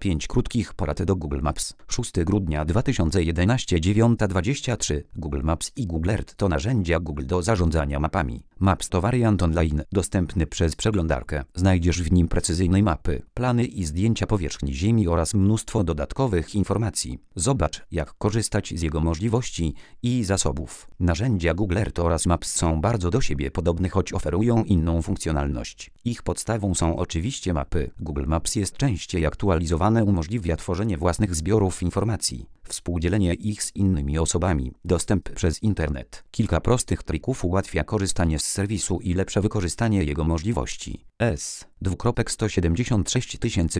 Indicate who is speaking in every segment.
Speaker 1: 5 krótkich porad do Google Maps. 6 grudnia 2011 9:23. Google Maps i Google Earth to narzędzia Google do zarządzania mapami. Maps to wariant online, dostępny przez przeglądarkę. Znajdziesz w nim precyzyjne mapy, plany i zdjęcia powierzchni Ziemi oraz mnóstwo dodatkowych informacji. Zobacz, jak korzystać z jego możliwości i zasobów. Narzędzia Google Earth oraz Maps są bardzo do siebie podobne, choć oferują inną funkcjonalność. Ich podstawą są oczywiście mapy. Google Maps jest częściej aktualizowane, umożliwia tworzenie własnych zbiorów informacji, współdzielenie ich z innymi osobami, dostęp przez internet. Kilka prostych trików ułatwia korzystanie z serwisu i lepsze wykorzystanie jego możliwości. S:176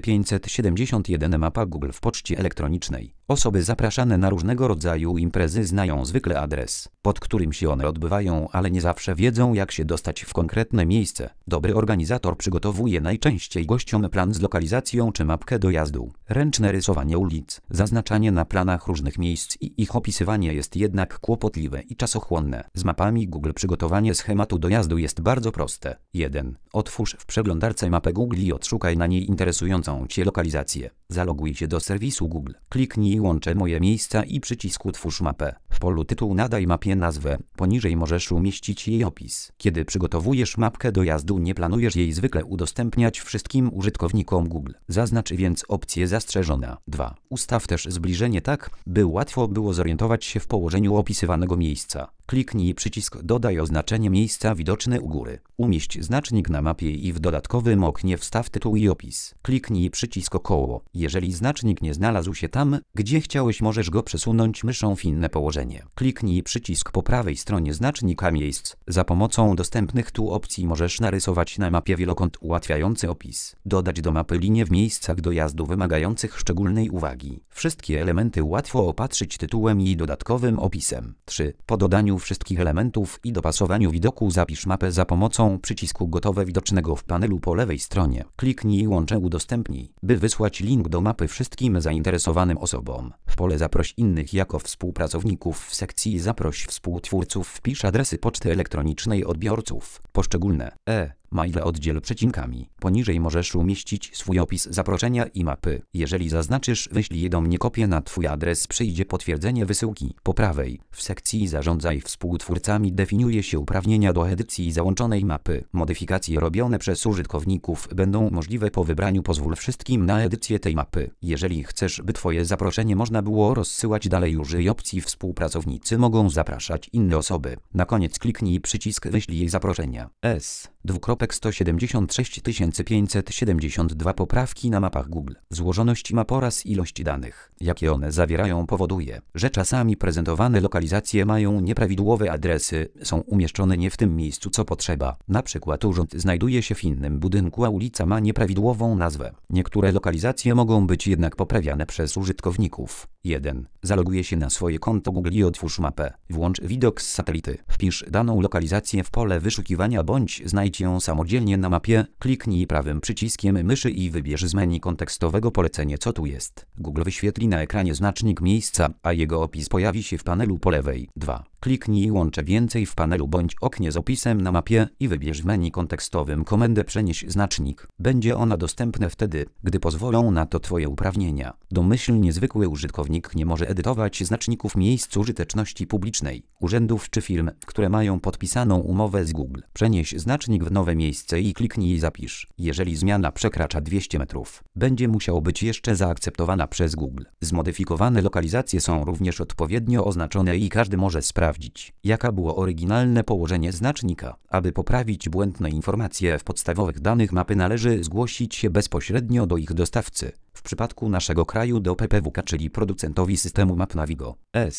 Speaker 1: 571 Mapa Google w poczcie elektronicznej. Osoby zapraszane na różnego rodzaju imprezy znają zwykle adres, pod którym się one odbywają, ale nie zawsze wiedzą, jak się dostać w konkretne miejsce. Dobry organizator przygotowuje najczęściej gościom plan z lokalizacją czy mapkę dojazdu. Ręczne rysowanie ulic, zaznaczanie na planach różnych miejsc i ich opisywanie jest jednak kłopotliwe i czasochłonne. Z mapami Google przygotowanie schematu dojazdu jest bardzo proste. 1. Otwórz w przeglądarce mapę Google i odszukaj na niej interesującą Cię lokalizację. Zaloguj się do serwisu Google. Kliknij Łączę moje miejsca i przycisk Utwórz mapę. W polu tytuł nadaj mapie nazwę. Poniżej możesz umieścić jej opis. Kiedy przygotowujesz mapkę dojazdu, nie planujesz jej zwykle udostępniać wszystkim użytkownikom Google. Zaznacz więc opcję zastrzeżona. 2. Ustaw też zbliżenie tak, by łatwo było zorientować się w położeniu opisywanego miejsca. Kliknij przycisk Dodaj oznaczenie miejsca widoczne u góry. Umieść znacznik na mapie i w dodatkowym oknie wstaw tytuł i opis. Kliknij przycisk Około. Jeżeli znacznik nie znalazł się tam, gdzie chciałeś, możesz go przesunąć myszą w inne położenie. Kliknij przycisk po prawej stronie znacznika miejsc. Za pomocą dostępnych tu opcji możesz narysować na mapie wielokąt ułatwiający opis. Dodać do mapy linie w miejscach dojazdu wymagających szczególnej uwagi. Wszystkie elementy łatwo opatrzyć tytułem i dodatkowym opisem. 3. Po dodaniu wszystkich elementów i dopasowaniu widoku zapisz mapę za pomocą przycisku Gotowe widocznego w panelu po lewej stronie. Kliknij Łączę udostępnij, by wysłać link do mapy wszystkim zainteresowanym osobom. W pole Zaproś innych jako współpracowników w sekcji Zaproś współtwórców wpisz adresy poczty elektronicznej odbiorców. Poszczególne maile oddziel przecinkami. Poniżej możesz umieścić swój opis zaproszenia i mapy. Jeżeli zaznaczysz wyślij do mnie kopię na Twój adres, przyjdzie potwierdzenie wysyłki. Po prawej, w sekcji Zarządzaj współtwórcami definiuje się uprawnienia do edycji załączonej mapy. Modyfikacje robione przez użytkowników będą możliwe po wybraniu Pozwól wszystkim na edycję tej mapy. Jeżeli chcesz, by Twoje zaproszenie można było rozsyłać dalej, użyj opcji Współpracownicy mogą zapraszać inne osoby. Na koniec kliknij przycisk Wyślij zaproszenia. S:176 572 Poprawki na mapach Google. Złożoność map oraz ilość danych, jakie one zawierają, powoduje, że czasami prezentowane lokalizacje mają nieprawidłowe adresy, są umieszczone nie w tym miejscu, co potrzeba. Na przykład urząd znajduje się w innym budynku, a ulica ma nieprawidłową nazwę. Niektóre lokalizacje mogą być jednak poprawiane przez użytkowników. 1. Zaloguj się na swoje konto Google i otwórz mapę. Włącz widok z satelity. Wpisz daną lokalizację w pole wyszukiwania bądź znajdź ją samodzielnie na mapie. Kliknij prawym przyciskiem myszy i wybierz z menu kontekstowego polecenie, co tu jest. Google wyświetli na ekranie znacznik miejsca, a jego opis pojawi się w panelu po lewej. 2. Kliknij Łączę więcej w panelu bądź oknie z opisem na mapie i wybierz w menu kontekstowym komendę Przenieś znacznik. Będzie ona dostępna wtedy, gdy pozwolą na to Twoje uprawnienia. Domyślnie zwykły użytkownik nie może edytować znaczników miejsc użyteczności publicznej, urzędów czy firm, które mają podpisaną umowę z Google. Przenieś znacznik w nowe miejsce i kliknij Zapisz. Jeżeli zmiana przekracza 200 metrów, będzie musiał być jeszcze zaakceptowana przez Google. Zmodyfikowane lokalizacje są również odpowiednio oznaczone i każdy może sprawdzić, jaka było oryginalne położenie znacznika. Aby poprawić błędne informacje w podstawowych danych mapy, należy zgłosić się bezpośrednio do ich dostawcy. W przypadku naszego kraju do PPWK, czyli producentowi systemu map Navigo.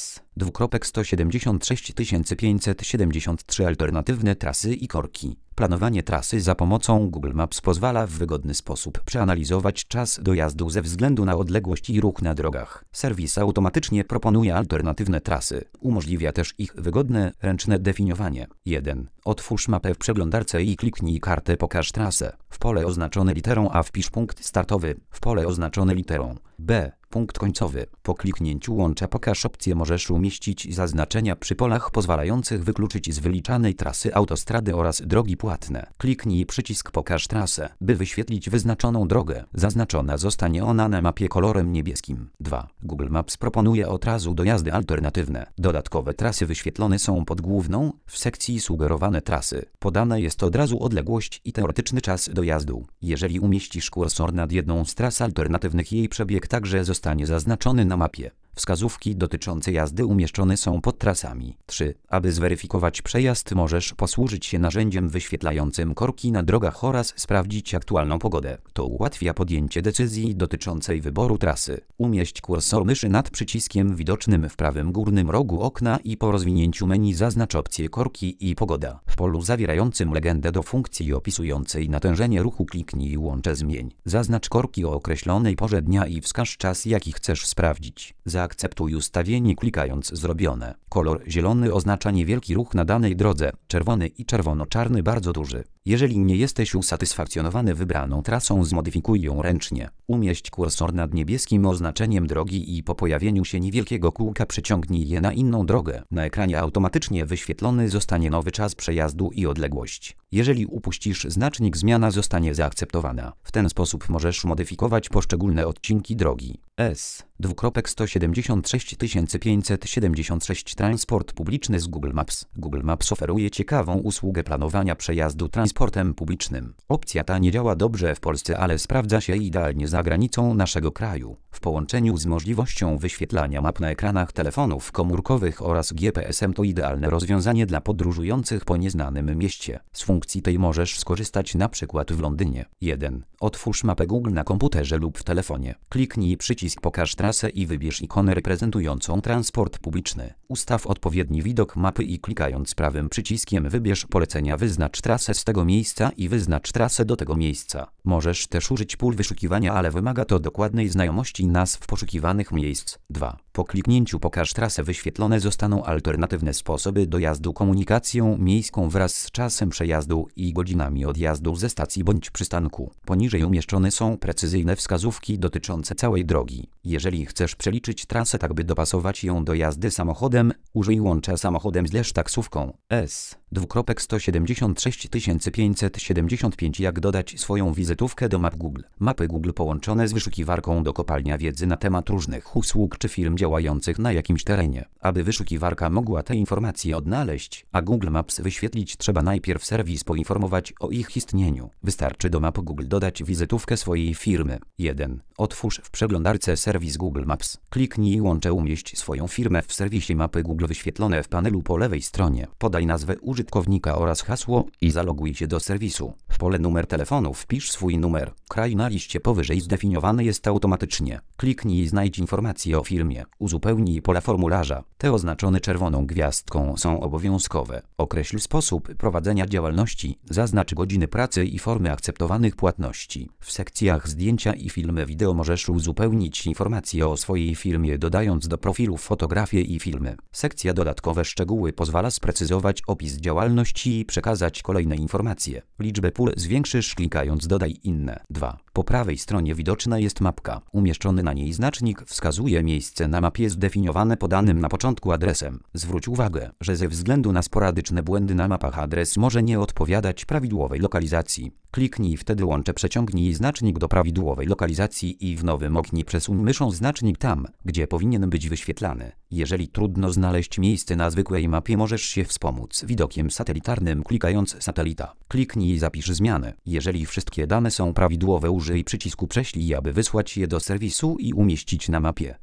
Speaker 1: S:176 573 Alternatywne trasy i korki. Planowanie trasy za pomocą Google Maps pozwala w wygodny sposób przeanalizować czas dojazdu ze względu na odległość i ruch na drogach. Serwis automatycznie proponuje alternatywne trasy. Umożliwia też ich wygodne, ręczne definiowanie. 1. Otwórz mapę w przeglądarce i kliknij kartę Pokaż trasę. W pole oznaczone literą A wpisz punkt startowy. W pole oznaczone literą B Punkt końcowy. Po kliknięciu łącza Pokaż opcję możesz umieścić zaznaczenia przy polach pozwalających wykluczyć z wyliczanej trasy autostrady oraz drogi płatne. Kliknij przycisk Pokaż trasę, by wyświetlić wyznaczoną drogę. Zaznaczona zostanie ona na mapie kolorem niebieskim. 2. Google Maps proponuje od razu dojazdy alternatywne. Dodatkowe trasy wyświetlone są pod główną, w sekcji Sugerowane trasy. Podana jest od razu odległość i teoretyczny czas dojazdu. Jeżeli umieścisz kursor nad jedną z tras alternatywnych, jej przebieg także zostanie zaznaczony na mapie. Wskazówki dotyczące jazdy umieszczone są pod trasami. 3. Aby zweryfikować przejazd, możesz posłużyć się narzędziem wyświetlającym korki na drogach oraz sprawdzić aktualną pogodę. To ułatwia podjęcie decyzji dotyczącej wyboru trasy. Umieść kursor myszy nad przyciskiem widocznym w prawym górnym rogu okna i po rozwinięciu menu zaznacz opcję korki i pogoda. W polu zawierającym legendę do funkcji opisującej natężenie ruchu kliknij łącze zmień. Zaznacz korki o określonej porze dnia i wskaż czas, jaki chcesz sprawdzić. Zaakceptuj ustawienie klikając zrobione. Kolor zielony oznacza niewielki ruch na danej drodze, czerwony i czerwono-czarny bardzo duży. Jeżeli nie jesteś usatysfakcjonowany wybraną trasą, zmodyfikuj ją ręcznie. Umieść kursor nad niebieskim oznaczeniem drogi i po pojawieniu się niewielkiego kółka przeciągnij je na inną drogę. Na ekranie automatycznie wyświetlony zostanie nowy czas przejazdu i odległość. Jeżeli upuścisz znacznik, zmiana zostanie zaakceptowana. W ten sposób możesz modyfikować poszczególne odcinki drogi. S:166 Transport publiczny z Google Maps. Google Maps oferuje ciekawą usługę planowania przejazdu transportem publicznym. Opcja ta nie działa dobrze w Polsce, ale sprawdza się idealnie za granicą naszego kraju. W połączeniu z możliwością wyświetlania map na ekranach telefonów komórkowych oraz GPS-em to idealne rozwiązanie dla podróżujących po nieznanym mieście. Z funkcji tej możesz skorzystać na przykład w Londynie. 1. Otwórz mapę Google na komputerze lub w telefonie. Kliknij przycisk Pokaż trasę i wybierz ikonę reprezentującą transport publiczny. Ustaw odpowiedni widok mapy i klikając prawym przyciskiem wybierz polecenia. Wyznacz trasę z tego miejsca i wyznacz trasę do tego miejsca. Możesz też użyć pól wyszukiwania, ale wymaga to dokładnej znajomości nazw poszukiwanych miejsc. 2. Po kliknięciu Pokaż trasę wyświetlone zostaną alternatywne sposoby dojazdu komunikacją miejską wraz z czasem przejazdu i godzinami odjazdu ze stacji bądź przystanku. Poniżej umieszczone są precyzyjne wskazówki dotyczące całej drogi. Jeżeli chcesz przeliczyć trasę tak, by dopasować ją do jazdy samochodem, użyj łącza samochodem / taksówką. S:166 Jak dodać swoją wizytówkę do map Google. Mapy Google połączone z wyszukiwarką do kopalnia wiedzy na temat różnych usług czy firm działających na jakimś terenie. Aby wyszukiwarka mogła te informacje odnaleźć, a Google Maps wyświetlić, trzeba najpierw serwis poinformować o ich istnieniu. Wystarczy do map Google dodać wizytówkę swojej firmy. 1. Otwórz w przeglądarce serwis Google Maps. Kliknij łącze umieść swoją firmę w serwisie mapy Google wyświetlone w panelu po lewej stronie. Podaj nazwę użytkownika oraz hasło i zaloguj się do serwisu. W pole numer telefonu wpisz swój numer. Kraj na liście powyżej zdefiniowany jest automatycznie. Kliknij znajdź informacje o firmie. Uzupełnij pola formularza. Te oznaczone czerwoną gwiazdką są obowiązkowe. Określ sposób prowadzenia działalności. Zaznacz godziny pracy i formy akceptowanych płatności. W sekcjach zdjęcia i filmy wideo możesz uzupełnić informacje o swojej firmie, dodając do profilu fotografie i filmy. Sekcja dodatkowe szczegóły pozwala sprecyzować opis działalności i przekazać kolejne informacje. Liczbę pól zwiększysz klikając dodaj inne. 2. Po prawej stronie widoczna jest mapka. Umieszczony na niej znacznik wskazuje miejsce na mapie zdefiniowane podanym na początku adresem. Zwróć uwagę, że ze względu na sporadyczne błędy na mapach adres może nie odpowiadać prawidłowej lokalizacji. Kliknij wtedy łącze przeciągnij znacznik do prawidłowej lokalizacji i w nowym oknie przesuń myszą znacznik tam, gdzie powinien być wyświetlany. Jeżeli trudno znaleźć miejsce na zwykłej mapie, możesz się wspomóc widokiem satelitarnym klikając satelita. Kliknij zapisz zmianę. Jeżeli wszystkie dane są prawidłowe, użyj przycisku prześlij, aby wysłać je do serwisu i umieścić na mapie.